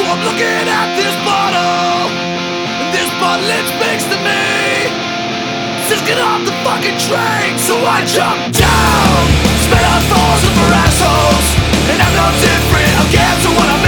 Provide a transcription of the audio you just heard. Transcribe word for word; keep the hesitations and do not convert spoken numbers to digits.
I'm looking at this bottle, and this bottle it speaks to me. Says get off the fucking train, so I jump down. Spit out balls of her assholes, and I'm no different. I'll get to what I'm